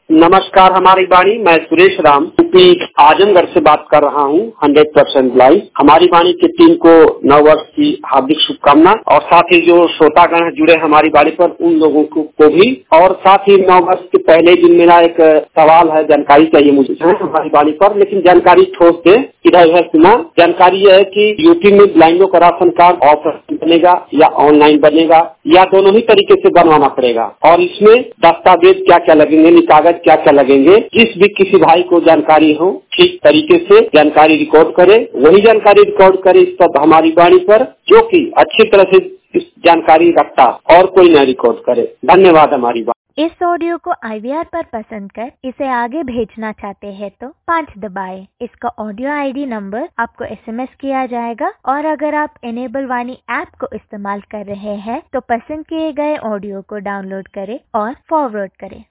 नमस्कार, हमारी वाणी। मैं सुरेश राम यूपी आजमगढ़ से बात कर रहा हूँ। 100% लाइव। हमारी वाणी की टीम को नव वर्ष की हार्दिक शुभकामना और साथ ही जो श्रोतागण जुड़े हमारी वाणी पर उन लोगों को भी, और साथ ही नव वर्ष के पहले दिन मेरा एक सवाल है, जानकारी चाहिए मुझे हमारी वाणी पर, लेकिन जानकारी ठोस दे। इधर है सुना। जानकारी यह है कि यूपी में ब्लाइंडों का राशन कार्ड ऑफलाइन बनेगा या ऑनलाइन बनेगा या दोनों ही तरीके से बनवाना पड़ेगा, और इसमें दस्तावेज क्या क्या लगेंगे, कागज क्या क्या लगेंगे। जिस भी किसी भाई को जानकारी हो ठीक तरीके से जानकारी रिकॉर्ड करे, वही जानकारी रिकॉर्ड करे इस पर हमारी वाणी पर, जो कि अच्छी तरह से इस जानकारी रखता और कोई न रिकॉर्ड करे। धन्यवाद। हमारी बात। इस ऑडियो को IVR पर पसंद कर इसे आगे भेजना चाहते हैं तो 5 दबाएं। इसका ऑडियो ID नंबर आपको SMS किया जाएगा, और अगर आप इनेबल वाणी ऐप को इस्तेमाल कर रहे हैं तो पसंद किए गए ऑडियो को डाउनलोड करें और फॉरवर्ड करें।